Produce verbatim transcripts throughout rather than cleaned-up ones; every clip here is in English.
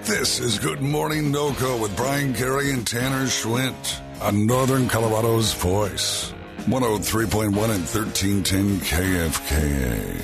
This is Good Morning NoCo with Brian Carey and Tanner Schwint on Northern Colorado's Voice. one oh three point one and thirteen ten K F K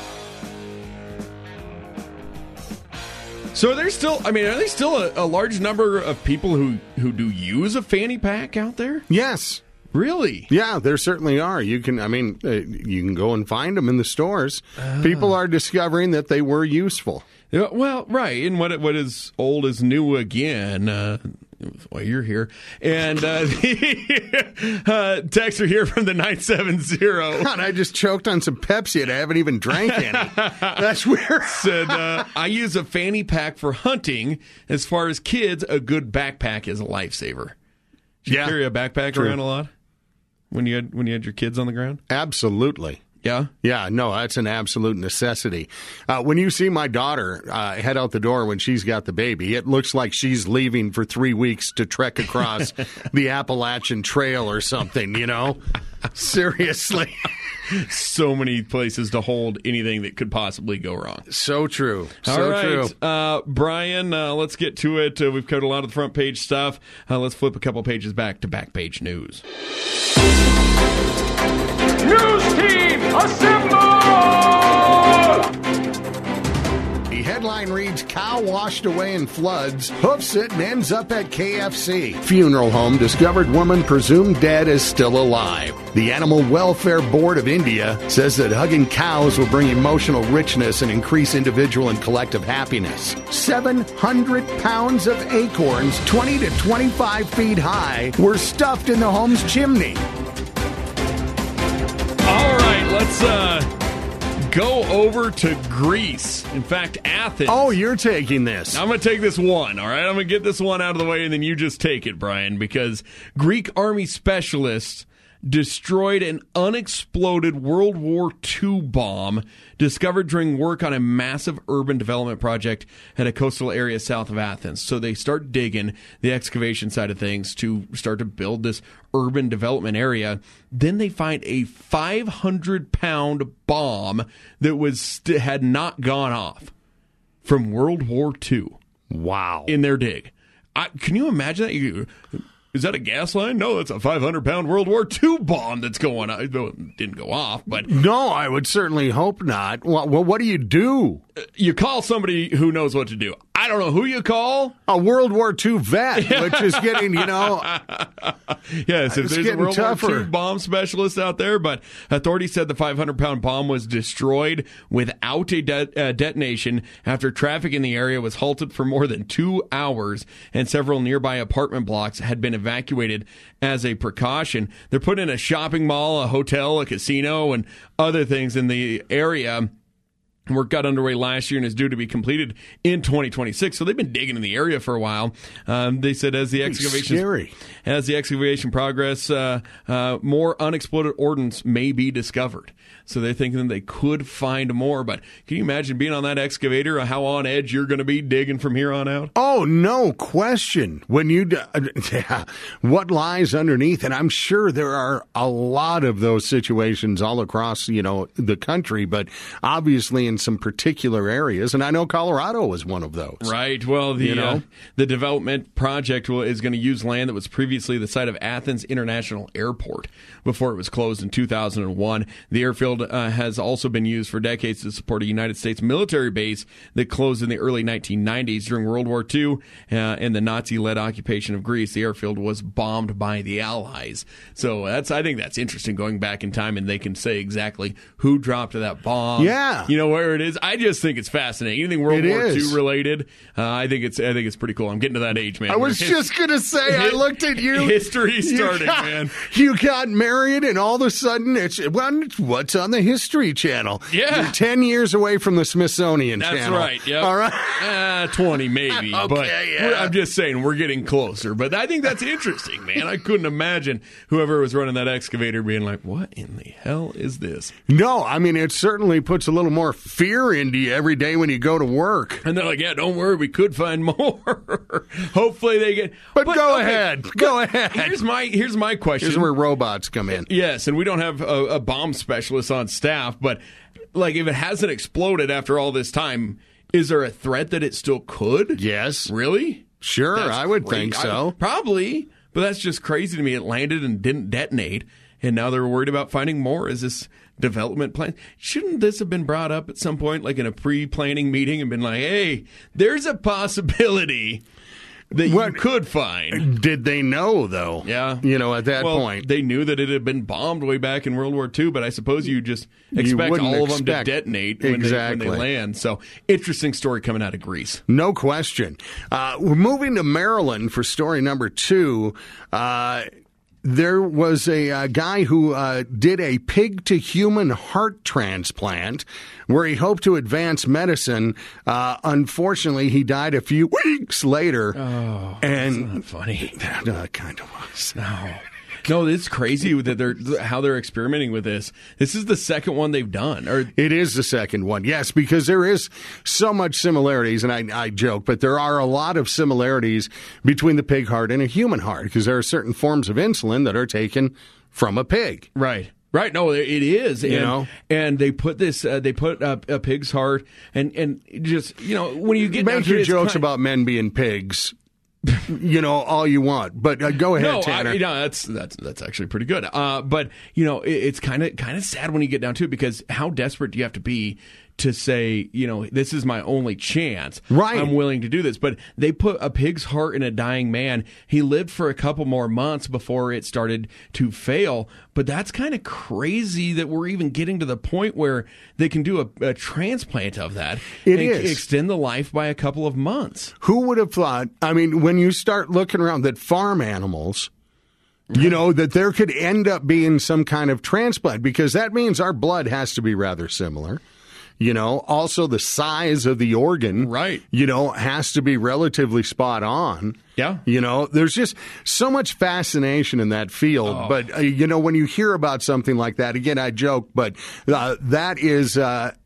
A. So are there still, I mean, are there still a, a large number of people who, who do use a fanny pack out there? Yes. Really? Yeah, there certainly are. You can, I mean, uh, you can go and find them in the stores. Uh. People are discovering that they were useful. Yeah, well, right. And what what is old is new again. Uh, well, you're here. And uh, uh, texter here from the nine seven zero. God, I just choked on some Pepsi and I haven't even drank any. That's weird. Said, uh, I use a fanny pack for hunting. As far as kids, a good backpack is a lifesaver. Did you yeah. carry a backpack True. around a lot when you had when you had your kids on the ground? Absolutely. Yeah? Yeah, no, that's an absolute necessity. Uh, when you see my daughter uh, head out the door when she's got the baby, it looks like she's leaving for three weeks to trek across the Appalachian Trail or something, you know? Seriously. So many places to hold anything that could possibly go wrong. So true. All so right. true. Uh, Brian, uh, let's get to it. Uh, we've covered a lot of the front page stuff. Uh, let's flip a couple pages back to back page news. News team, assemble! The headline reads, cow washed away in floods, hoofs it and ends up at K F C. Funeral home discovered woman presumed dead is still alive. The Animal Welfare Board of India says that hugging cows will bring emotional richness and increase individual and collective happiness. seven hundred pounds of acorns, twenty to twenty-five feet high, were stuffed in the home's chimney. All right, let's uh, go over to Greece. In fact, Athens. Oh, you're taking this. I'm going to take this one, all right? I'm going to get this one out of the way, and then you just take it, Brian, because Greek army specialists destroyed an unexploded World War Two bomb discovered during work on a massive urban development project at a coastal area south of Athens. So they start digging the excavation side of things to start to build this urban development area. Then they find a five hundred pound bomb that was st- had not gone off from World War Two. Wow. In their dig. I, can you imagine that? You, Is that a gas line? No, it's a five hundred pound World War Two bomb that's going on. It didn't go off, but... No, I would certainly hope not. Well, well, what do you do? You call somebody who knows what to do. I don't know who you call. A World War Two vet, which is getting, you know... Yes, if there's a World tougher. War Two bomb specialist out there, but authorities said the five hundred pound bomb was destroyed without a de- uh, detonation after traffic in the area was halted for more than two hours and several nearby apartment blocks had been evacuated as a precaution. They're putting in a shopping mall, a hotel, a casino, and other things in the area. Work got underway last year and is due to be completed in twenty twenty-six. So they've been digging in the area for a while. Um, they said as the excavation as the excavation progress, uh, uh, more unexploded ordnance may be discovered. So they're thinking they could find more. But can you imagine being on that excavator? How on edge you're going to be digging from here on out? Oh, no question. When you d- yeah, what lies underneath, and I'm sure there are a lot of those situations all across, you know, the country, but obviously in some particular areas, and I know Colorado was one of those. Right. Well, the you know? uh, the development project will, is going to use land that was previously the site of Athens International Airport before it was closed in two thousand one. The airfield uh, has also been used for decades to support a United States military base that closed in the early nineteen nineties during World War Two uh, and the Nazi-led occupation of Greece. The airfield was bombed by the Allies. So that's I think that's interesting going back in time, and they can say exactly who dropped that bomb. Yeah. You know where it is. I just think it's fascinating. Anything World It War is. Two related, uh, I think it's I think it's pretty cool. I'm getting to that age, man. I was His- just going to say, I looked at you. History started, you got, man. You got married, and all of a sudden, it's well, what's on the History Channel? Yeah. You're ten years away from the Smithsonian That's Channel. right. Yep. All right. Uh, twenty maybe. Okay, but yeah. we're- I'm just saying we're getting closer. But I think that's interesting, man. I couldn't imagine whoever was running that excavator being like, what in the hell is this? No, I mean, it certainly puts a little more fear into you every day when you go to work. And they're like, yeah, don't worry, we could find more. Hopefully they get... But, go okay, ahead. but Go ahead. Here's my, here's my question. Here's where robots come in. Yes, and we don't have a, a bomb specialist on staff, but like if it hasn't exploded after all this time, Is there a threat that it still could? Yes. Really? Sure, That's I would great. think so. I, probably, but that's just crazy to me. It landed and didn't detonate, and now they're worried about finding more. Is this development plan? Shouldn't this have been brought up at some point, like in a pre-planning meeting, and been like, hey, there's a possibility that What- you could find? Did they know, though? Yeah. You know, at that Well, point. they knew that it had been bombed way back in World War Two, but I suppose you just expect wouldn't all of them expect- to detonate when, Exactly. they, when they land. So, interesting story coming out of Greece. No question. Uh, we're moving to Maryland for story number two. Uh, there was a uh, guy who uh, did a pig-to-human heart transplant where he hoped to advance medicine. Uh, unfortunately, he died a few weeks later. Oh, and that's not funny. No, it kind of was. No. No, it's crazy that they're how they're experimenting with this. This is the second one they've done. Or It is the second one, yes, because there is so much similarities, and I, I joke, but there are a lot of similarities between the pig heart and a human heart, because there are certain forms of insulin that are taken from a pig. right. Right, no, it is, You and, know? and they put this, uh, they put a, a pig's heart, and and just you know when you get down Make to your it, it's jokes kind- about men being pigs, you know, all you want, but uh, go ahead, No, Tanner. I, no, that's that's that's actually pretty good. Uh, but you know, it, it's kind of kind of sad when you get down to it, because how desperate do you have to be to say, you know, this is my only chance. Right. I'm willing to do this. But they put a pig's heart in a dying man. He lived for a couple more months before it started to fail. But that's kind of crazy that we're even getting to the point where they can do a, a transplant of that It and is. extend the life by a couple of months. Who would have thought? I mean, when you start looking around, that farm animals, you know, that there could end up being some kind of transplant, because that means our blood has to be rather similar. You know, also the size of the organ, Right. you know, has to be relatively spot on. Yeah. You know, there's just so much fascination in that field. Oh. But, uh, you know, when you hear about something like that, again, I joke, but uh, that is, uh,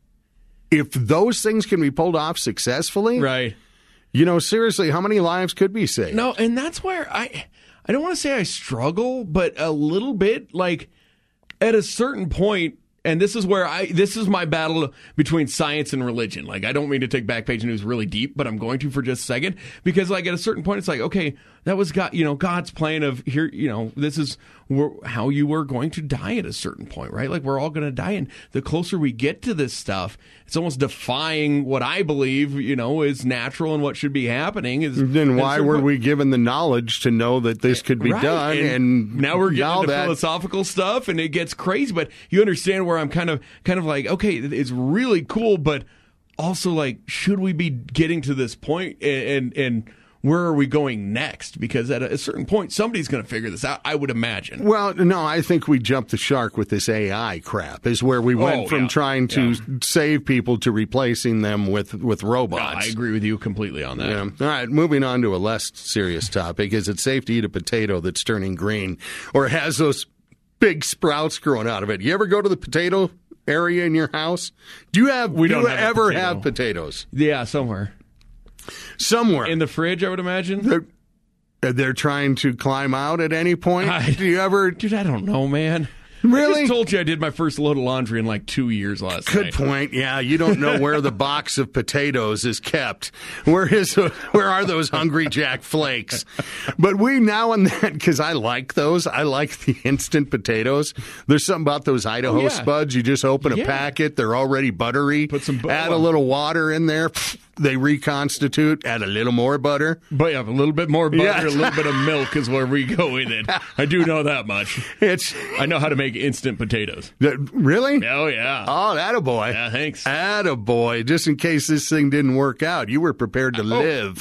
if those things can be pulled off successfully, Right. you know, seriously, how many lives could be saved? No, and that's where I I don't want to say I struggle, but a little bit, like at a certain point, and this is where I this is my battle between science and religion. Like, I don't mean to take Backpage News really deep, but I'm going to for just a second, because like at a certain point it's like, okay, that was God, you know, God's plan of here, you know, this is where, how you were going to die at a certain point, right? Like, we're all going to die, and the closer we get to this stuff, it's almost defying what I believe, you know, is natural and what should be happening. Is Then at a why certain were point- we given the knowledge to know that this could be Right, done? And, And, now we're getting now into that, philosophical stuff, and it gets crazy. But you understand where I'm kind of, kind of like, okay, it's really cool, but also like, should we be getting to this point, and and, and where are we going next? Because at a, a certain point, somebody's going to figure this out, I would imagine. Well, no, I think we jumped the shark with this A I crap, is where we went Oh, from yeah, trying to yeah. save people to replacing them with, with No, robots. I agree with you completely on that. Yeah. All right, moving on to a less serious topic. Is it safe to eat a potato that's turning green or has those big sprouts growing out of it? You ever go to the potato area in your house? Do you have? We do don't you have a ever potato. have potatoos Yeah, somewhere somewhere? in the fridge, I would imagine. they're, they're trying to climb out at any point. I- do you ever? Dude, I don't know, man. I Really? just told you I did my first load of laundry in like two years last Good night. point. Yeah, you don't know where the box of potatoes is kept. Where is where are those Hungry Jack flakes? But we now and then, because I like those, I like the instant potatoes. There's something about those Idaho Oh, yeah. spuds. You just open a Yeah. packet; they're already buttery. Put some bu- add a little water in there. They reconstitute. Add a little more butter. But yeah, a little bit more butter, Yeah. a little bit of milk is where we go with it. I do know that much. It's I know how to make instant potatoes. really. Oh, yeah. Oh, attaboy. Yeah, thanks. Attaboy. Just in case this thing didn't work out, you were prepared to live. Oh,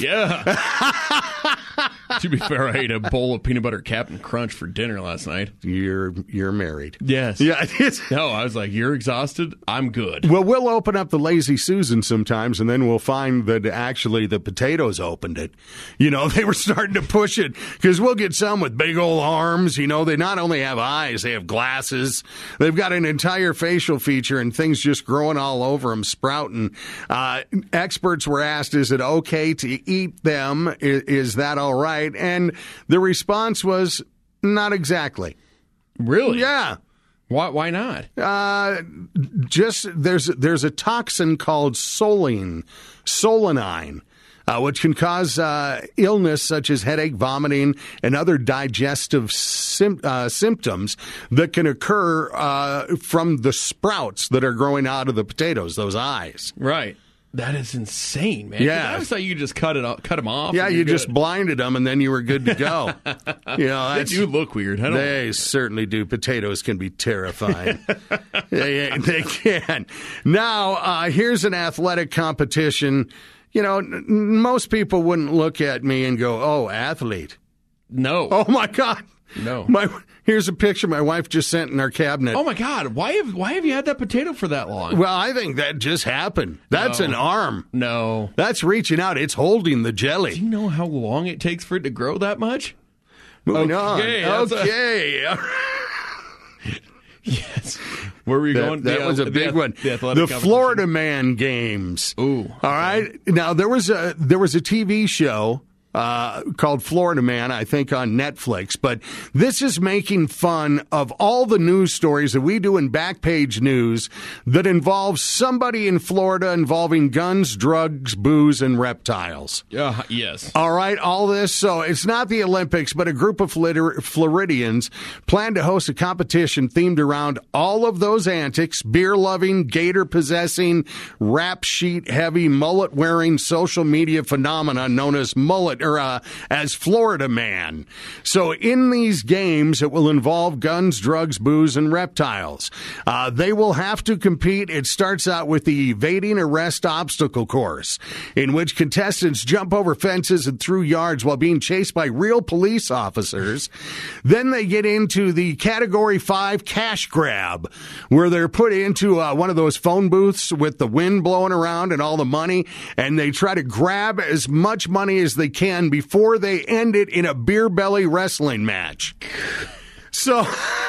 yeah. To be fair, I ate a bowl of peanut butter Captain Crunch for dinner last night. You're you're married. Yes. Yeah. It's, No, I was like, you're exhausted? I'm good. well, we'll open up the Lazy Susan sometimes, and then we'll find that actually the potatoes opened it. You know, they were starting to push it, because we'll get some with big old arms. You know, they not only have eyes, they have glasses. They've got an entire facial feature and things just growing all over them, sprouting. Uh, experts were asked, is it okay to eat them? Is, is that all right? And the response was, not exactly. Really? Yeah. Why? Why not? Uh, just there's there's a toxin called soline, solanine, uh, which can cause uh, illness such as headache, vomiting, and other digestive sim- uh, symptoms that can occur uh, from the sprouts that are growing out of the potatoes, those eyes. Right. That is insane, man. Yeah. I always thought you could just cut it off, cut them off. Yeah, and you you're just good. blinded them, and then you were good to go. You know, They that's, do look weird. I don't they certainly do. Potatoes can be terrifying. they, they can. Now, uh, here's an athletic competition. You know, n- most people wouldn't look at me and go, "Oh, athlete." No. Oh my God. No. My here's a picture my wife just sent in our cabinet. Oh my God! Why have why have you had that potato for that long? Well, I think that just happened. That's No. an arm. No. That's reaching out. It's holding the jelly. Do you know how long it takes for it to grow that much? Moving Okay, on. that's a- Okay. Yes. Where were you That, going? that The- was a the- big one. The, The, athletic competition? Florida Man Games. Ooh. All right. Now there was a there was a T V show uh, called Florida Man, I think, on Netflix. But this is making fun of all the news stories that we do in Backpage News that involves somebody in Florida involving guns, drugs, booze, and reptiles. Uh, yes. All right, all this. So it's not the Olympics, but a group of Flor- Floridians plan to host a competition themed around all of those antics: beer-loving, gator-possessing, rap sheet-heavy, mullet-wearing social media phenomenon known as mullet or uh, as Florida Man. So in these games, it will involve guns, drugs, booze, and reptiles. Uh, they will have to compete. It starts out with the evading arrest obstacle course, in which contestants jump over fences and through yards while being chased by real police officers. Then they get into the Category five cash grab, where they're put into uh, one of those phone booths with the wind blowing around and all the money, and they try to grab as much money as they can before they end it in a beer belly wrestling match. So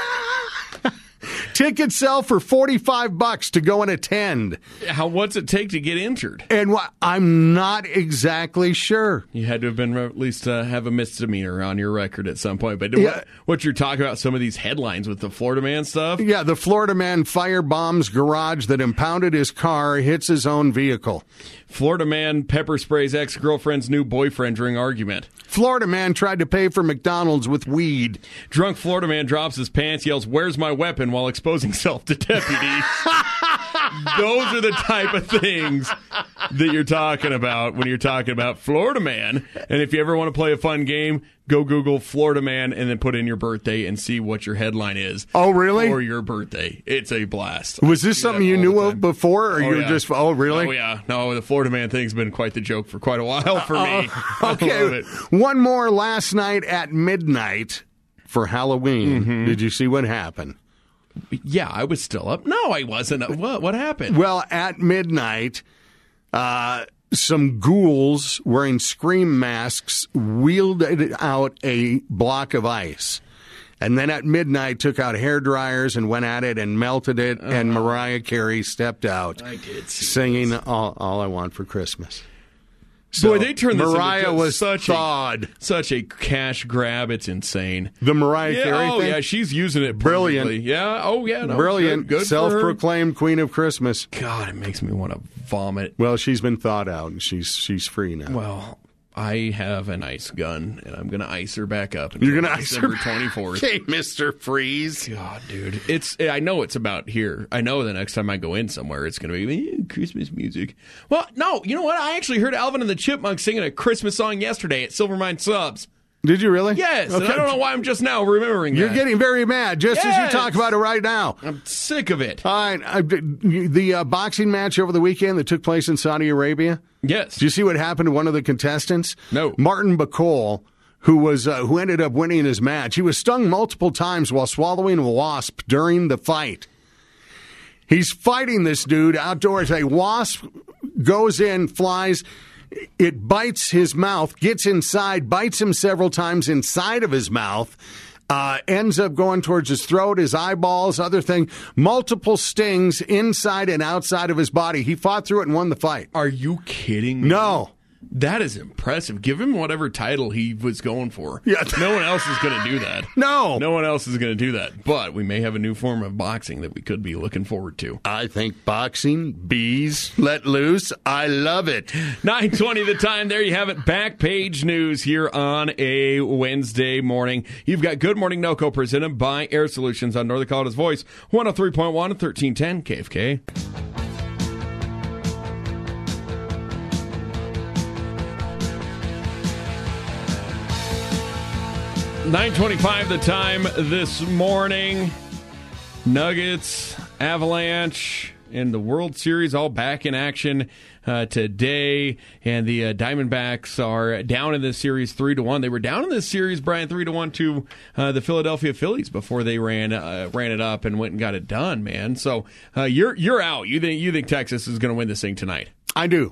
tickets sell for forty-five bucks to go and attend. How? What's it take to get injured? And wh- I'm not exactly sure. You had to have been at least uh, have a misdemeanor on your record at some point. But Yeah. what, what you're talking about, some of these headlines with the Florida Man stuff. Yeah, the Florida Man firebombs garage that impounded his car, hits his own vehicle. Florida Man pepper sprays ex-girlfriend's new boyfriend during argument. Florida Man tried to pay for McDonald's with weed. Drunk Florida Man drops his pants, yells, "Where's my weapon?" while exposing self to deputies. Those are the type of things that you're talking about when you're talking about Florida Man. And if you ever want to play a fun game, go Google Florida Man and then put in your birthday and see what your headline is. Oh, really? For your birthday. It's a blast. Was I this do something that you all knew the of time. before, or Oh, you were yeah. just, oh, really? Oh, yeah. No, the Florida Man thing's been quite the joke for quite a while for me. I love Okay, it. one more last night at midnight for Halloween. Mm-hmm. Did you see what happened? Yeah, I was still up. No, I wasn't. What, what happened? Well, at midnight, uh, some ghouls wearing scream masks wheeled out a block of ice. And then at midnight took out hair dryers and went at it and melted it. Uh-huh. And Mariah Carey stepped out I did see singing all, all I Want for Christmas. So Boy, they turned this Mariah into was such thawed. A, such a cash grab. It's insane. The Mariah Yeah, Carey oh thing? yeah, she's using it Brilliant. perfectly. Yeah. Oh yeah. No, Brilliant. Good, good for her. Self-proclaimed Queen of Christmas. God, it makes me want to vomit. Well, she's been thawed out and she's she's free now. Well, I have an ice gun, and I'm going to ice her back up. You're going to ice her December twenty-fourth. Okay, Mister Freeze. God, dude, it's. I know it's about here. I know the next time I go in somewhere, it's going to be eh, Christmas music. Well, no, you know what? I actually heard Alvin and the Chipmunks singing a Christmas song yesterday at Silvermine Subs. Did you really? Yes, and Okay. I don't know why I'm just now remembering You're that. getting very mad just as you Yes. talk about it right now. I'm sick of it. All right, I, the uh, boxing match over the weekend that took place in Saudi Arabia. Yes. Did you see what happened to one of the contestants? No. Martin Bacol, who was uh, who ended up winning his match. He was stung multiple times while swallowing a wasp during the fight. He's fighting this dude outdoors. A wasp goes in, flies. It bites his mouth, gets inside, bites him several times inside of his mouth, uh, ends up going towards his throat, his eyeballs, other thing. Multiple stings inside and outside of his body. He fought through it and won the fight. Are you kidding me? No. That is impressive. Give him whatever title he was going for. Yeah. No one else is going to do that. No. No one else is going to do that. But we may have a new form of boxing that we could be looking forward to. I think boxing, bees, let loose. I love it. nine twenty the time. There you have it. Back page news here on a Wednesday morning. You've got Good Morning NoCo presented by Air Solutions on North Dakota's Voice, one oh three point one and thirteen ten K F K. nine twenty-five the time this morning. Nuggets, Avalanche, and the World Series all back in action uh, today. And the uh, Diamondbacks are down in this series three to one. They were down in this series, Brian, three to one to uh, the Philadelphia Phillies before they ran uh, ran it up and went and got it done, man. So uh, you're you're out. You think you think Texas is going to win this thing tonight? I do.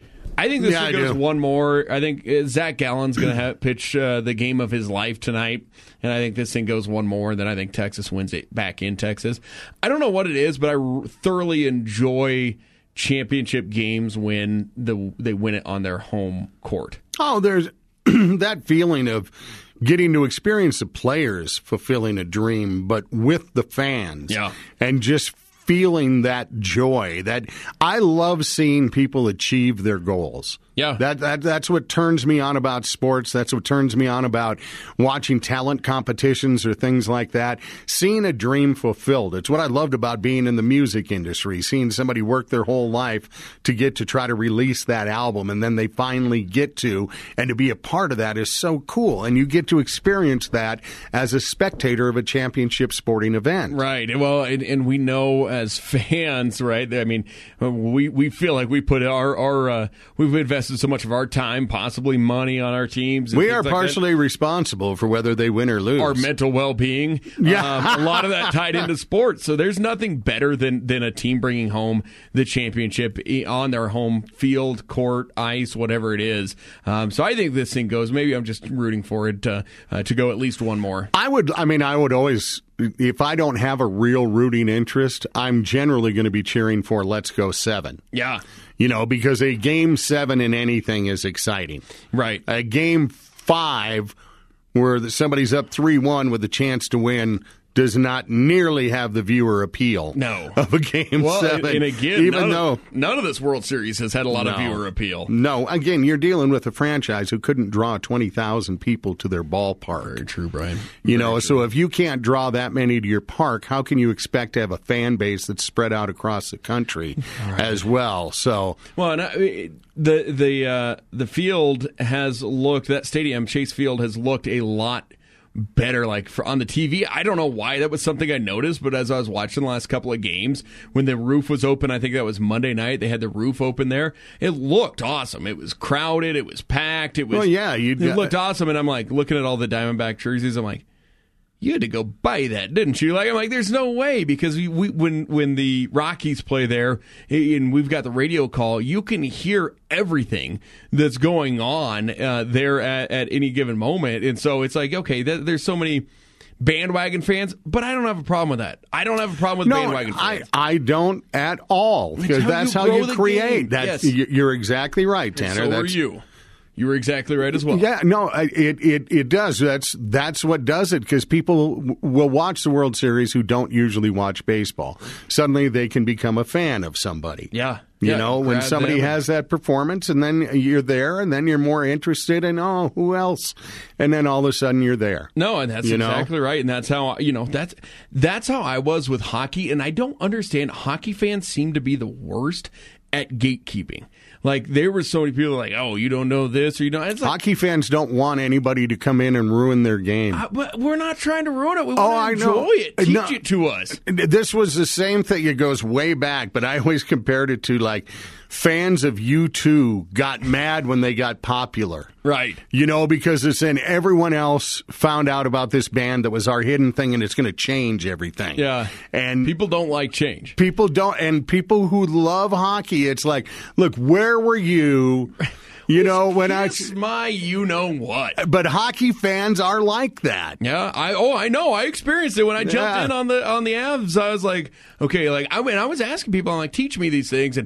I think this yeah, one goes one more. I think uh, Zach Gallen's going to pitch uh, the game of his life tonight, and I think this thing goes one more. And then I think Texas wins it back in Texas. I don't know what it is, but I r- thoroughly enjoy championship games when the they win it on their home court. Oh, there's that feeling of getting to experience the players fulfilling a dream, but with the fans. Yeah. And just feeling that joy. That I love seeing people achieve their goals. Yeah. That, that that's what turns me on about sports. That's what turns me on about watching talent competitions or things like that. Seeing a dream fulfilled. It's what I loved about being in the music industry, seeing somebody work their whole life to get to try to release that album, and then they finally get to, and to be a part of that is so cool. And you get to experience that as a spectator of a championship sporting event. Right. Well, and, and we know as fans, right? I mean, we, we feel like we put our, our uh, we've invested so much of our time, possibly money, on our teams. We are like partially that. responsible for whether they win or lose. Our mental well-being. Yeah. Um, a lot of that tied into sports. So there's nothing better than, than a team bringing home the championship on their home field, court, ice, whatever it is. Um, so I think this thing goes. Maybe I'm just rooting for it to, uh, to go at least one more. I would, I mean, I would always, if I don't have a real rooting interest, I'm generally going to be cheering for let's go seven. Yeah. You know, because a game seven in anything is exciting. Right. A game five where somebody's up three one with a chance to win does not nearly have the viewer appeal no. of a game well, seven. And again, even none, though, of, none of this World Series has had a lot no, of viewer appeal. No. Again, you're dealing with a franchise who couldn't draw twenty thousand people to their ballpark. Very true, Brian. You Very know, true. So if you can't draw that many to your park, how can you expect to have a fan base that's spread out across the country right. as well? So, well, and I, the the uh, the field has looked, that stadium, Chase Field, has looked a lot better, like for on the T V. I don't know why that was something I noticed, but as I was watching the last couple of games, when the roof was open, I think that was Monday night, they had the roof open there. It looked awesome. It was crowded. It was packed. It was. Well, yeah, it looked awesome. And I'm like looking at all the Diamondback jerseys. I'm like, you had to go buy that, didn't you? Like I'm like, there's no way, because we, we when when the Rockies play there and we've got the radio call, you can hear everything that's going on uh, there at, at any given moment, and so it's like, okay, th- there's so many bandwagon fans, but I don't have a problem with that. I don't have a problem with no, bandwagon fans. I, I don't at all, because that's how you, how you create. That's, yes. You're exactly right, Tanner. And so that's, are you. You were exactly right as well. Yeah, no, it it, it does. That's that's what does it, because people w- will watch the World Series who don't usually watch baseball. Suddenly they can become a fan of somebody. Yeah. You yeah, know, when somebody has that performance, and then you're there, and then you're more interested in, oh, who else? And then all of a sudden you're there. No, and that's you exactly know? right. And that's how, you know, that's that's how I was with hockey. And I don't understand. Hockey fans seem to be the worst at gatekeeping. Like, there were so many people like, oh, you don't know this, or you don't. It's like, hockey fans don't want anybody to come in and ruin their game. I, but we're not trying to ruin it. We oh, want to I know. enjoy it. Teach no, it to us. This was the same thing. It goes way back, but I always compared it to, like, fans of U two got mad when they got popular. Right. You know, because it's then everyone else found out about this band that was our hidden thing, and it's going to change everything. Yeah. And people don't like change. People don't, and people who love hockey, it's like, look, where were you? You know, when I my you know what. But hockey fans are like that. Yeah, I oh I know. I experienced it when I jumped Yeah. in on the on the Avs. I was like, okay, like I mean, I was asking people, I'm like, teach me these things, and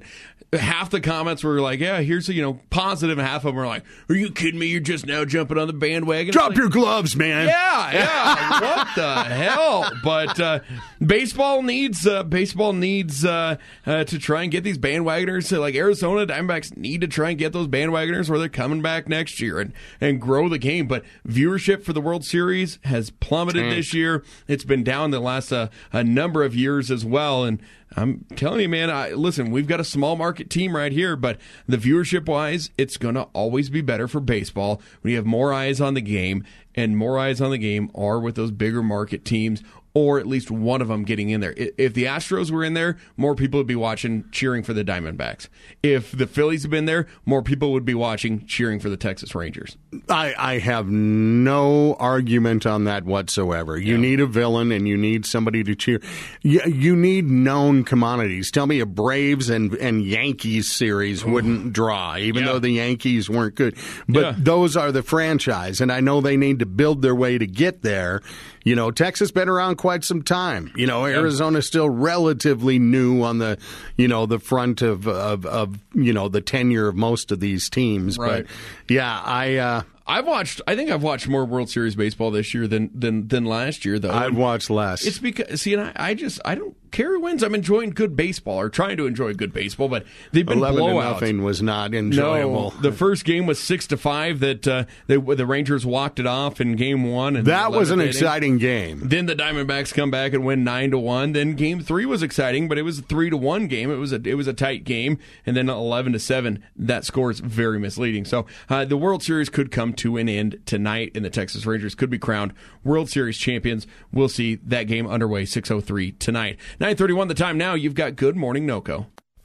half the comments were like, yeah, here's a, you know, positive. And half of them were like, are you kidding me? You're just now jumping on the bandwagon. Drop like, your gloves, man. Yeah, yeah. What the hell? But uh, baseball needs uh, baseball needs uh, uh, to try and get these bandwagoners. To, like Arizona Diamondbacks need to try and get those bandwagoners where they're coming back next year and, and grow the game. But viewership for the World Series has plummeted Tank. this year. It's been down the last uh, a number of years as well. And I'm telling you, man, I, listen, we've got a small market team right here, but the viewership-wise, it's going to always be better for baseball. We have more eyes on the game, and more eyes on the game are with those bigger market teams, or at least one of them getting in there. If the Astros were in there, more people would be watching, cheering for the Diamondbacks. If the Phillies had been there, more people would be watching, cheering for the Texas Rangers. I, I have no argument on that whatsoever. You yeah. need a villain, and you need somebody to cheer. You, you need known commodities. Tell me a Braves and, and Yankees series Ooh. wouldn't draw, even yeah. though the Yankees weren't good. But yeah. those are the franchise, and I know they need to build their way to get there. You know, Texas been around quite some time. You know, Arizona's still relatively new on the, you know, the front of, of, of you know, the tenure of most of these teams. Right. But, yeah, I... Uh, I've watched. I think I've watched more World Series baseball this year than than, than last year, though. I've watched less. It's because see, and I, I just I don't care who wins. I'm enjoying good baseball or trying to enjoy good baseball, but they've been eleven blowouts. to nothing was not enjoyable. No, the first game was six to five. That uh, they, the Rangers walked it off in game one. And that was an inning. exciting game. Then the Diamondbacks come back and win nine to one. Then game three was exciting, but it was a three to one game. It was a it was a tight game, and then eleven to seven. That score is very misleading. So uh, the World Series could come to an end tonight. Night and the Texas Rangers could be crowned World Series champions. We'll see that game underway six oh three tonight. nine thirty-one the time now. You've got Good Morning NoCo.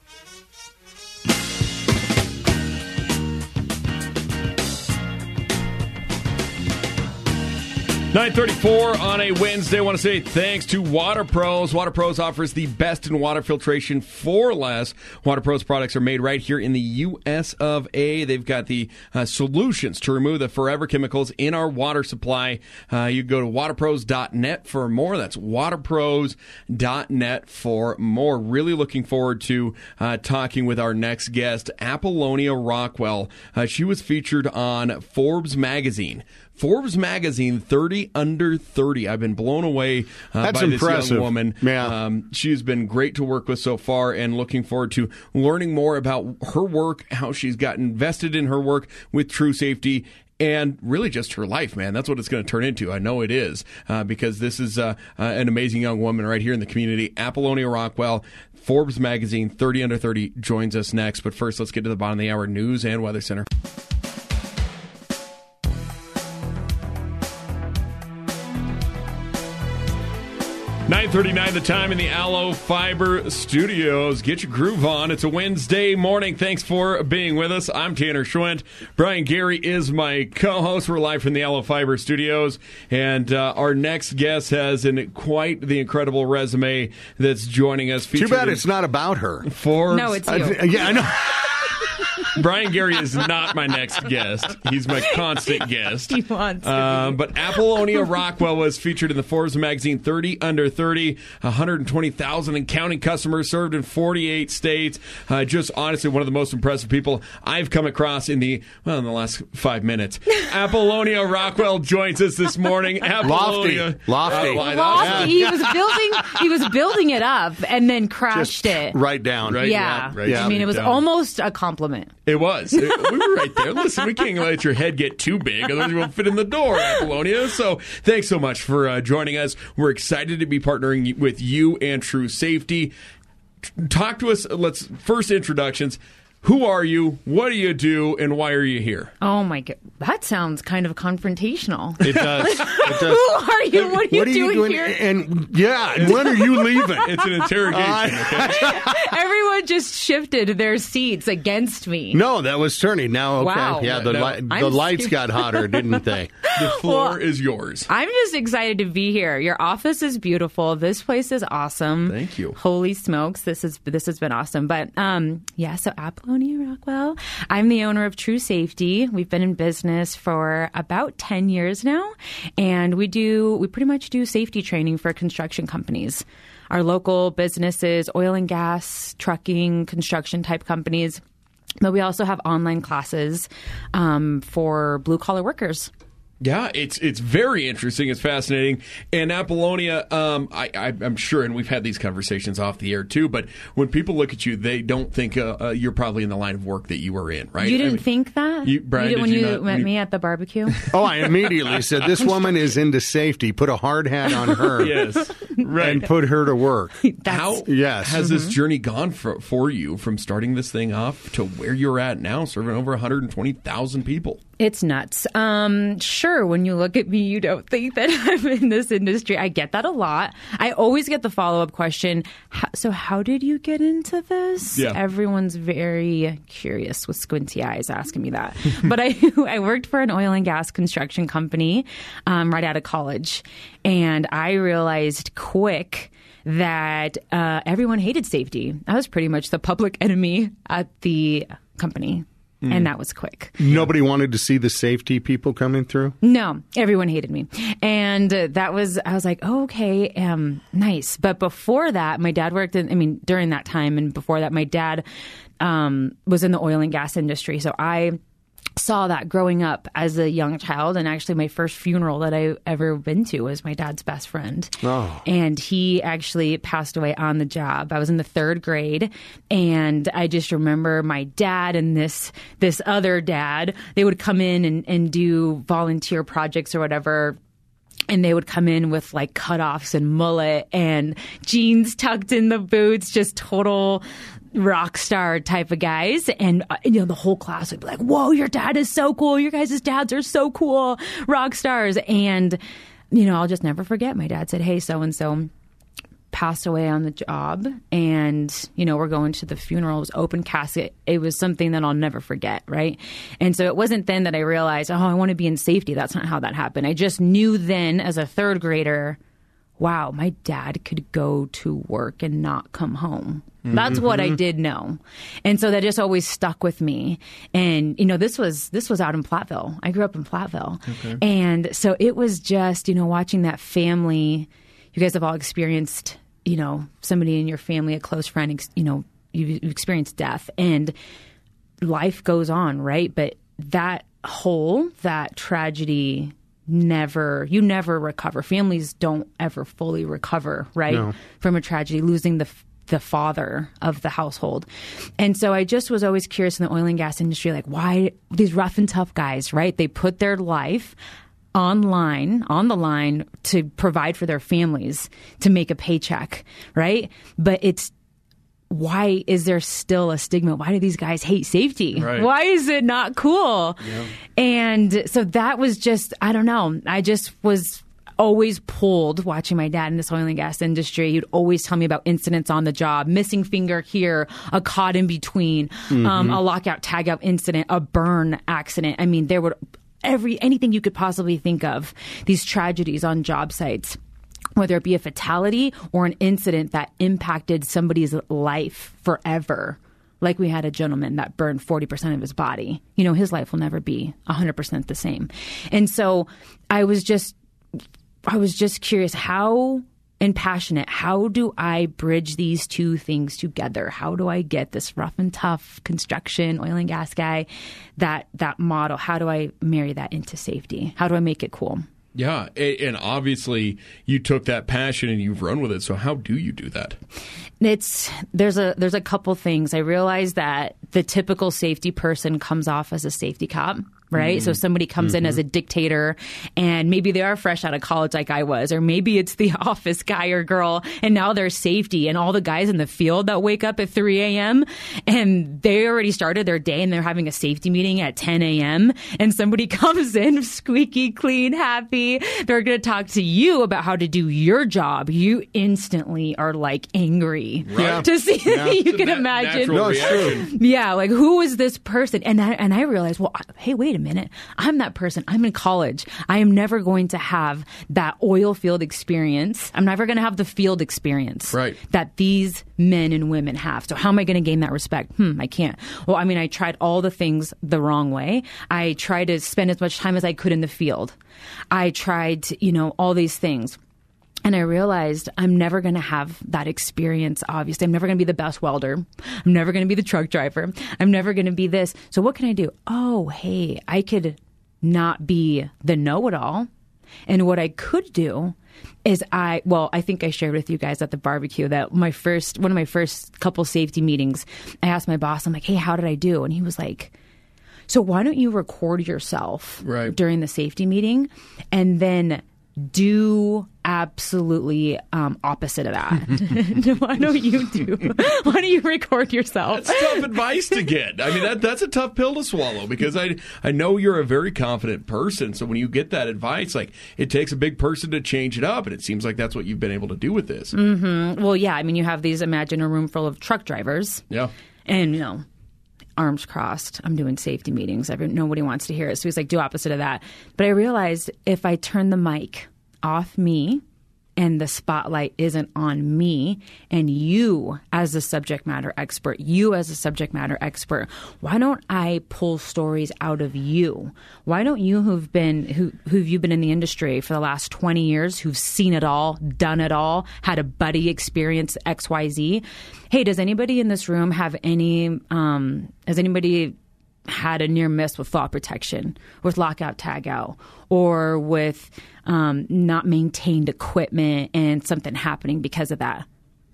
nine thirty-four on a Wednesday. I want to say thanks to Water Pros. Water Pros offers the best in water filtration for less. Water Pros products are made right here in the U S of A. They've got the uh, solutions to remove the forever chemicals in our water supply. Uh, you go to water pros dot net for more. That's water pros dot net for more. Really looking forward to uh, talking with our next guest, Apollonia Rockwell. Uh, she was featured on Forbes magazine. Forbes magazine, thirty under thirty. I've been blown away uh, That's by impressive. this young woman. Yeah. Um, she's been great to work with so far, and looking forward to learning more about her work, how she's got invested in her work with True Safety, and really just her life, man. That's what it's going to turn into. I know it is, uh, because this is uh, uh, an amazing young woman right here in the community. Apollonia Rockwell, Forbes magazine, thirty under thirty, joins us next. But first, let's get to the bottom of the hour news and weather center. nine thirty-nine the time in the Allo Fiber Studios. Get your groove on. It's a Wednesday morning. Thanks for being with us. I'm Tanner Schwent. Brian Gary is my co-host. We're live from the Allo Fiber Studios. And uh, our next guest has an, quite the incredible resume that's joining us. Too bad it's not about her. Forbes. No, it's you. I, yeah, I know. Brian Gary is not my next guest. He's my constant guest. He wants to uh, be. But Apollonia Rockwell was featured in the Forbes magazine, thirty under thirty, one hundred twenty thousand and counting customers, served in forty-eight states. Uh, just honestly one of the most impressive people I've come across in the, well, in the last five minutes. Apollonia Rockwell joins us this morning. Apollonia. Lofty. Lofty. Uh, Lofty. He was building. He was building it up and then crashed Just it. right down. Right, yeah. right, right I mean, it was down. almost a compliment. It was. It, we were right there. Listen, we can't let your head get too big, otherwise you won't fit in the door, Apollonia. So thanks so much for uh, joining us. We're excited to be partnering with you and True Safety. Talk to us. Let's first introductions. Who are you? What do you do? And why are you here? Oh, my God. That sounds kind of confrontational. It does. It does. Who are you? What are you, What are you doing, doing? here? And yeah, and when are you leaving? It's an interrogation. Okay? Everyone just shifted their seats against me. No, that was turning. Now, okay. Wow. Yeah, the, No, li- the I'm lights scared. got hotter, didn't they? The floor Well, is yours. I'm just excited to be here. Your office is beautiful. This place is awesome. Thank you. Holy smokes, this is this has been awesome. But um, yeah, so Apollonia Rockwell. I'm the owner of True Safety. We've been in business for about ten years now, and we do we pretty much do safety training for construction companies. our local businesses, oil and gas, trucking, construction type companies. But we also have online classes um, for blue collar workers. Yeah, it's it's very interesting. It's fascinating. And Apollonia, um, I, I, I'm sure, and we've had these conversations off the air too, but when people look at you, they don't think uh, uh, you're probably in the line of work that you were in, right? You didn't I mean, think that? You, Brian, you did, when did you you not, met you, me at the barbecue? Oh, I immediately said, this woman is into safety. Put a hard hat on her. Yes, right. And put her to work. How yes. has Mm-hmm. this journey gone for, for you from starting this thing off to where you're at now, serving over one hundred twenty thousand people? It's nuts. Um, sure, when you look at me, you don't think that I'm in this industry. I get that a lot. I always get the follow-up question, so how did you get into this? Yeah. Everyone's very curious with squinty eyes asking me that. But I I worked for an oil and gas construction company um, right out of college. And I realized quick that uh, everyone hated safety. I was pretty much the public enemy at the company. And that was quick. Nobody wanted to see the safety people coming through? No, everyone hated me. And uh, that was, I was like, oh, okay, um, nice. But before that, my dad worked in, I mean, during that time and before that, my dad um, was in the oil and gas industry. So I saw that growing up as a young child. And actually my first funeral that I ever been to was my dad's best friend. Oh. And he actually passed away on the job. I was in the third grade, and I just remember my dad and this this other dad, they would come in and, and do volunteer projects or whatever. And they would come in with like cutoffs and mullet and jeans tucked in the boots, just total rock star type of guys. And, uh, you know, the whole class would be like, whoa, your dad is so cool. Your guys' dads are so cool. Rock stars. And, you know, I'll just never forget. My dad said, hey, so-and-so passed away on the job, and you know, we're going to the funeral. It was open casket. It was something that I'll never forget, right? And so it wasn't then that I realized, oh, I want to be in safety. That's not how that happened. I just knew then as a third grader, wow, my dad could go to work and not come home. That's what I did know. And so that just always stuck with me. And, you know, this was this was out in Platteville. I grew up in Platteville. Okay. And so it was just, you know, watching that family. You guys have all experienced, you know, somebody in your family, a close friend, you know, you've experienced death. And life goes on, right? But that hole, that tragedy, never, you never recover. Families don't ever fully recover, right? No. From a tragedy, losing the the father of the household. And so I just was always curious in the oil and gas industry, like, why these rough and tough guys, right? They put their life online, on the line to provide for their families, to make a paycheck, right? But it's, why is there still a stigma? Why do these guys hate safety? Right. Why is it not cool? Yeah. And so that was just, I don't know. I just was always pulled watching my dad in this oil and gas industry. He'd always tell me about incidents on the job, missing finger here, a caught in between, mm-hmm. um, a lockout, tag out incident, a burn accident. I mean, there would every anything you could possibly think of, these tragedies on job sites, whether it be a fatality or an incident that impacted somebody's life forever. Like we had a gentleman that burned forty percent of his body. You know, his life will never be one hundred percent the same. And so I was just, I was just curious, how and passionate, how do I bridge these two things together? How do I get this rough and tough construction, oil and gas guy, that that model? How do I marry that into safety? How do I make it cool? Yeah, and obviously you took that passion and you've run with it. So how do you do that? It's there's a there's a couple things. I realize that the typical safety person comes off as a safety cop, right? Mm-hmm. So somebody comes mm-hmm. in as a dictator, and maybe they are fresh out of college like I was, or maybe it's the office guy or girl, and now they're safety, and all the guys in the field that wake up at three a.m. and they already started their day and they're having a safety meeting at ten a.m. and somebody comes in squeaky clean, happy. They're going to talk to you about how to do your job. You instantly are like angry right. to see yeah. you it's can na- imagine. No, true. Yeah, like who is this person? And I, and I realized, well, hey, wait a minute. I'm that person. I'm in college. I am never going to have that oil field experience. I'm never going to have the field experience right. that these men and women have. So how am I going to gain that respect? Hmm, I can't. Well, I mean, I tried all the things the wrong way. I tried to spend as much time as I could in the field. I tried to, you know, all these things. And I realized I'm never going to have that experience, obviously. I'm never going to be the best welder. I'm never going to be the truck driver. I'm never going to be this. So what can I do? Oh, hey, I could not be the know-it-all. And what I could do is I, well, I think I shared with you guys at the barbecue that my first, one of my first couple safety meetings, I asked my boss, I'm like, hey, how did I do? And he was like, so why don't you record yourself right. during the safety meeting and then do absolutely um, opposite of that. Why don't you do? Why don't you record yourself? That's tough advice to get. I mean, that that's a tough pill to swallow because I I know you're a very confident person. So when you get that advice, like it takes a big person to change it up, and it seems like that's what you've been able to do with this. Mm-hmm. Well, yeah. I mean, you have these. Imagine a room full of truck drivers. Yeah. And you know. Arms crossed. I'm doing safety meetings. Every, nobody wants to hear it. So he's like, do opposite of that. But I realized if I turn the mic off me and the spotlight isn't on me and you as a subject matter expert, you as a subject matter expert, why don't I pull stories out of you? Why don't you who've been, who, who've you been in the industry for the last twenty years, who've seen it all, done it all, had a buddy experience X Y Z? Hey, does anybody in this room have any, um, has anybody had a near miss with fall protection, with lockout tagout, or with um, not maintained equipment and something happening because of that?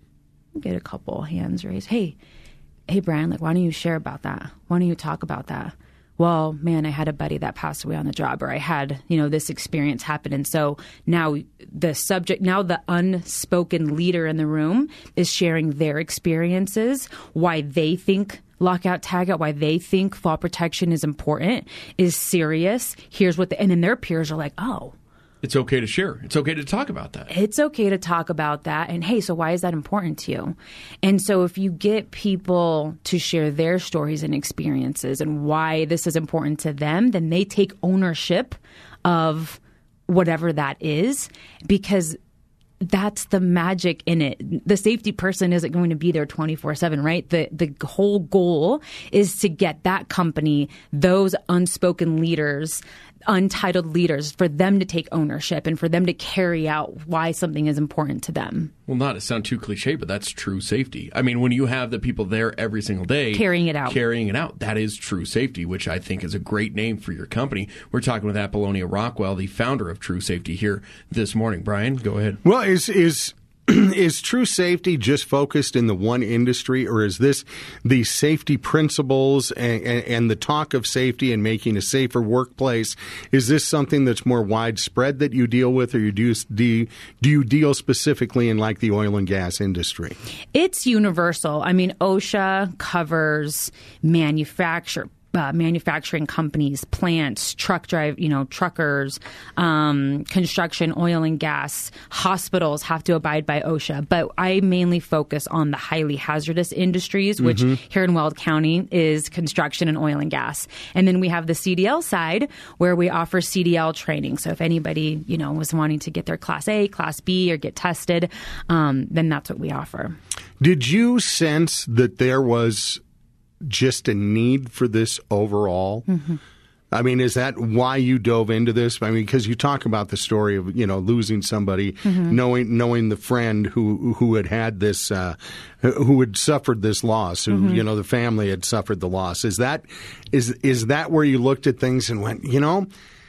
Get a couple hands raised. Hey, hey, Brian, like, why don't you share about that? Why don't you talk about that? Well, man, I had a buddy that passed away on the job, or I had, you know, this experience happen. And so now the subject, now the unspoken leader in the room is sharing their experiences, why they think lockout, tagout, why they think fall protection is important, is serious. Here's what the, and then their peers are like, oh. It's okay to share. It's okay to talk about that. It's okay to talk about that. And hey, so why is that important to you? And so if you get people to share their stories and experiences and why this is important to them, then they take ownership of whatever that is, because that's the magic in it. The safety person isn't going to be there twenty-four seven, right? The the whole goal is to get that company, those unspoken leaders, untitled leaders, for them to take ownership and for them to carry out why something is important to them. Well, not to sound too cliche, but that's true safety. I mean, when you have the people there every single day carrying it out, carrying it out, that is true safety, which I think is a great name for your company. We're talking with Apollonia Rockwell, the founder of True Safety, here this morning. Brian, go ahead. Well, is is is True Safety just focused in the one industry, or is this the safety principles and, and, and the talk of safety and making a safer workplace? Is this something that's more widespread that you deal with, or you do, do, do you deal specifically in like the oil and gas industry? It's universal. I mean, OSHA covers manufacture. Uh, manufacturing companies, plants, truck drive, you know, truckers, um, construction, oil and gas, hospitals have to abide by OSHA. But I mainly focus on the highly hazardous industries, which mm-hmm. here in Weld County is construction and oil and gas. And then we have the C D L side where we offer C D L training. So if anybody, you know, was wanting to get their Class A, Class B, or get tested, um, then that's what we offer. Did you sense that there was just a need for this overall? Mm-hmm. I mean, is that why you dove into this? I mean, because you talk about the story of, you know, losing somebody, mm-hmm. knowing knowing the friend who who had had this, uh, who had suffered this loss, who, mm-hmm. you know, the family had suffered the loss. Is that is is that where you looked at things and went, you know,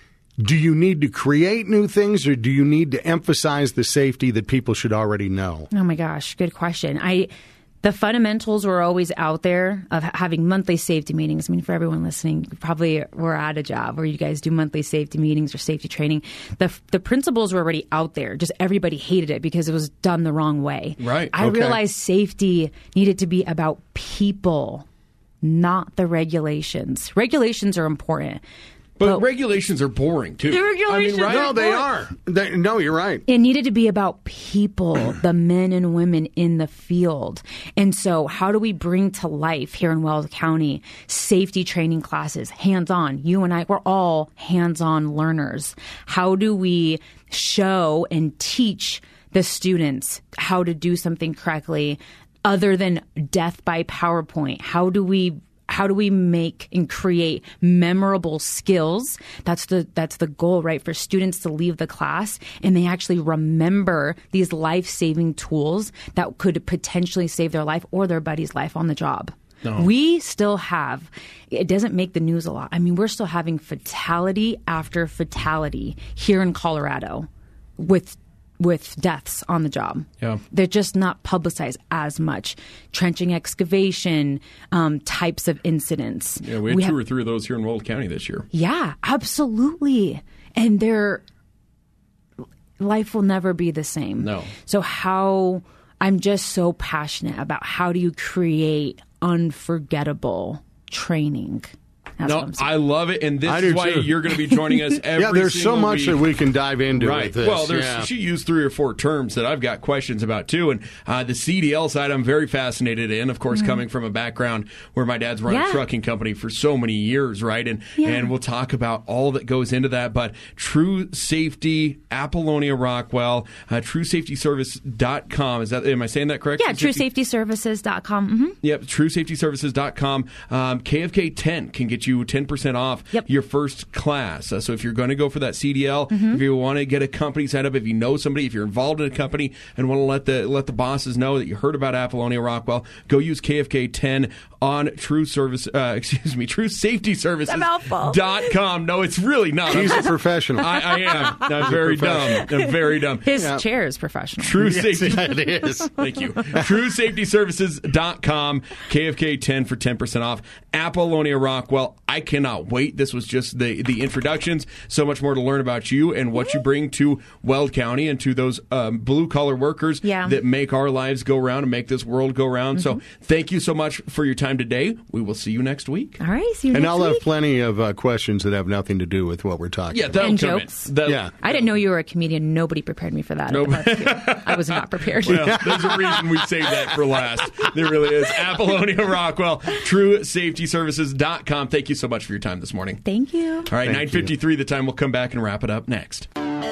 do you need to create new things, or do you need to emphasize the safety that people should already know? Oh, my gosh. Good question. I The fundamentals were always out there of having monthly safety meetings. I mean, for everyone listening, you probably were at a job where you guys do monthly safety meetings or safety training. The the principles were already out there. Just everybody hated it because it was done the wrong way. Right. I okay. realized safety needed to be about people, not the regulations. Regulations are important. But, but regulations are boring, too. The regulations I mean, right? No, they are. They, no, you're right. It needed to be about people, the men and women in the field. And so how do we bring to life here in Weld County safety training classes, hands-on? You and I, we're all hands-on learners. How do we show and teach the students how to do something correctly other than death by PowerPoint? How do we how do we make and create memorable skills? That's the that's the goal, right? For students to leave the class and they actually remember these life-saving tools that could potentially save their life or their buddy's life on the job. No. We still have, it doesn't make the news a lot. I mean, we're still having fatality after fatality here in Colorado with with deaths on the job. Yeah. They're just not publicized as much. Trenching excavation, um, types of incidents. Yeah, we had we two have, or three of those here in Weld County this year. Yeah, absolutely. And they're, life will never be the same. No. So how, I'm just so passionate about how do you create unforgettable training. That's no, I love it, and this I is why too. you're going to be joining us every Yeah, there's so single much week. that we can dive into Right. with this. Well, there's, yeah. she used three or four terms that I've got questions about, too. And uh, the C D L side, I'm very fascinated in, of course, mm-hmm. coming from a background where my dad's run yeah. a trucking company for so many years, right? And yeah. and we'll talk about all that goes into that. But True Safety, Apollonia Rockwell, uh, true safety service dot com. Is that, am I saying that correct? Yeah, true safety services dot com. Mm-hmm. Yep, true safety services dot com. Um, K F K ten can get you ten percent off Yep. your first class. Uh, so if you're going to go for that C D L, mm-hmm. if you want to get a company set up, if you know somebody, if you're involved in a company and want to let the let the bosses know that you heard about Apollonia Rockwell, go use K F K ten on True Service. Uh, excuse me, true safety services dot com. No, it's really not. He's a professional. I, I am. I'm very dumb. I'm very dumb. His yeah. chair is professional. True yes, Safety. it is. Thank you. true safety services dot com. K F K ten for ten percent off. Apollonia Rockwell. I cannot wait. This was just the, the introductions. So much more to learn about you and what you bring to Weld County and to those um, blue-collar workers yeah. that make our lives go round and make this world go round. Mm-hmm. So thank you so much for your time today. We will see you next week. All right. See you and next I'll week. have plenty of uh, questions that have nothing to do with what we're talking Yeah, about. that'll And come jokes. in. That'll, Yeah. I didn't know you were a comedian. Nobody prepared me for that. Nope. I was not prepared. Well, there's a reason we saved that for last. There really is. Apollonia Rockwell, true safety services dot com. Thank you so much for your time this morning. Thank you. All right, nine fifty-three the time. We'll come back and wrap it up next.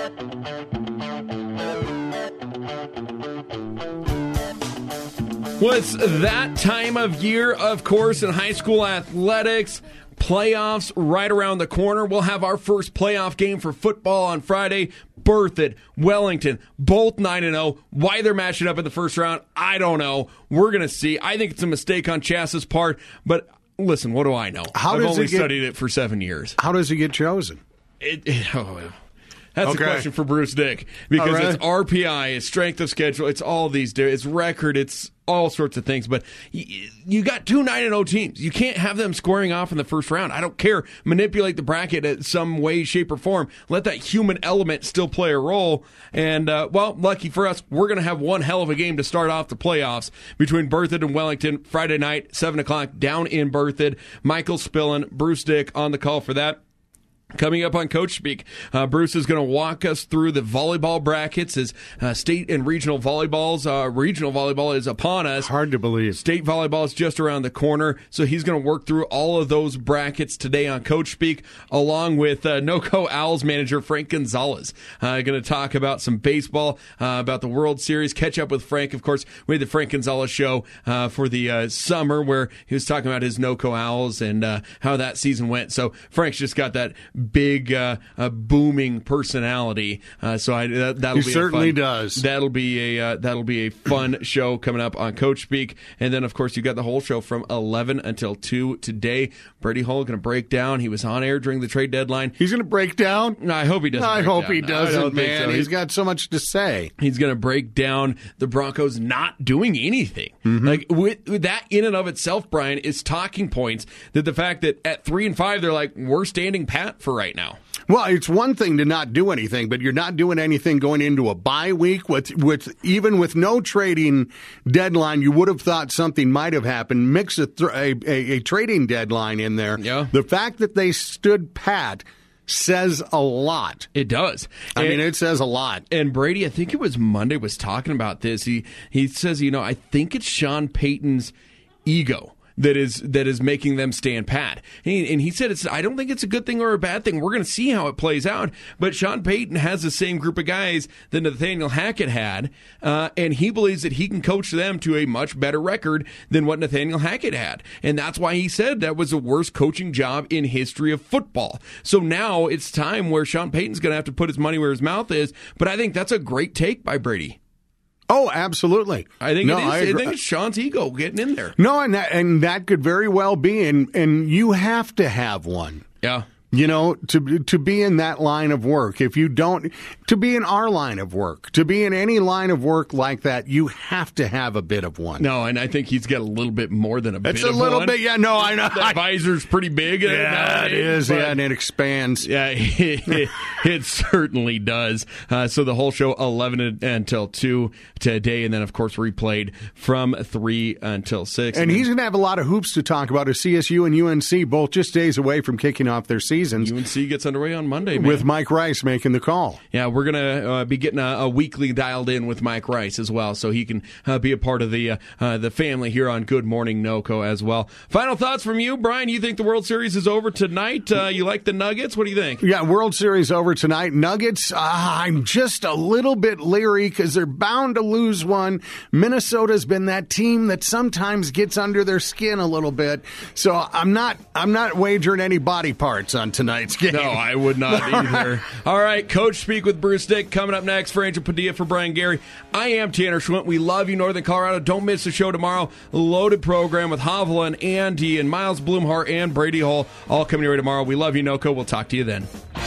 Well, it's that time of year, of course, in high school athletics. Playoffs right around the corner. We'll have our first playoff game for football on Friday. Berthoud, Wellington, both nine and oh. Why they're matching up in the first round, I don't know. We're going to see. I think it's a mistake on Chassis' part, but listen, what do I know? How I've does only it get, studied it for seven years. How does he get chosen? It, it, oh, that's okay. a question for Bruce Dick because oh, really? It's R P I, it's strength of schedule, it's all these, it's record, it's all sorts of things. But you, you got two nine and oh teams. You can't have them squaring off in the first round. I don't care. Manipulate the bracket in some way, shape, or form. Let that human element still play a role. And uh, well, lucky for us, we're going to have one hell of a game to start off the playoffs between Berthoud and Wellington Friday night, seven o'clock down in Berthoud. Michael Spillin, Bruce Dick on the call for that. Coming up on Coach Speak, uh, Bruce is going to walk us through the volleyball brackets as uh, state and regional volleyballs. Uh, regional volleyball is upon us. Hard to believe. State volleyball is just around the corner, so he's going to work through all of those brackets today on Coach Speak, along with uh, NoCo Owls manager Frank Gonzalez. Uh, going to talk about some baseball, uh, about the World Series, catch up with Frank. Of course, we had the Frank Gonzalez show uh, for the uh, summer where he was talking about his NoCo Owls and uh, how that season went. So Frank's just got that big, uh, uh, booming personality. Uh, so I, that, that'll he be certainly a fun, does. That'll be a uh, that'll be a fun show coming up on Coach Speak, and then of course you got the whole show from eleven until two today. Brady Hull going to break down. He was on air during the trade deadline. He's going to break down. No, I hope he doesn't. I break hope down. he No, doesn't, I don't think man. so. He's got so much to say. He's going to break down the Broncos not doing anything. Mm-hmm. Like with, with that in and of itself, Brian, is talking points that the fact that at three and five they're like we're standing pat for right now. Well, it's one thing to not do anything, but you're not doing anything going into a bye week. With, with even with no trading deadline, you would have thought something might have happened. Mix a, th- a, a, a trading deadline in there. Yeah. The fact that they stood pat says a lot. It does. I and, mean, it says a lot. And Brady, I think it was Monday, was talking about this. He he says, you know, I think it's Sean Payton's ego that is that is making them stand pat. And he, and he said, it's, I don't think it's a good thing or a bad thing. We're going to see how it plays out. But Sean Payton has the same group of guys that Nathaniel Hackett had, uh, and he believes that he can coach them to a much better record than what Nathaniel Hackett had. And that's why he said that was the worst coaching job in history of football. So now it's time where Sean Payton's going to have to put his money where his mouth is. But I think that's a great take by Brady. Oh, absolutely. I think no, it is. I, I think it's Sean's ego getting in there. No, and that, and that could very well be, and, and you have to have one. Yeah. You know, to to be in that line of work, if you don't, to be in our line of work, to be in any line of work like that, you have to have a bit of one. No, and I think he's got a little bit more than a bit it's of a little one. bit, yeah, no, I know. That visor's pretty big. Yeah, it is, but, yeah, and it expands. Yeah, it, it certainly does. Uh, so the whole show, eleven until two today, and then, of course, replayed from three until six. And, and he's going to have a lot of hoops to talk about as C S U and U N C, both just days away from kicking off their seasons. U N C gets underway on Monday, man. With Mike Rice making the call. Yeah, we're going to uh, be getting a, a weekly dialed in with Mike Rice as well, so he can uh, be a part of the uh, uh, the family here on Good Morning NoCo as well. Final thoughts from you, Brian? You think the World Series is over tonight? Uh, you like the Nuggets? What do you think? Yeah, World Series over tonight. Nuggets, uh, I'm just a little bit leery because they're bound to lose one. Minnesota's been that team that sometimes gets under their skin a little bit, so I'm not I'm not wagering any body parts on tonight's game. No, I would not either. All right, Coach Speak with Bruce Dick coming up next. For Angel Padilla, for Brian Gary, I am Tanner Schwint. We love you, Northern Colorado. Don't miss the show tomorrow. Loaded program with Havla and Andy and Miles Blumhart and Brady Hall all coming your way tomorrow. We love you, NoCo. We'll talk to you then.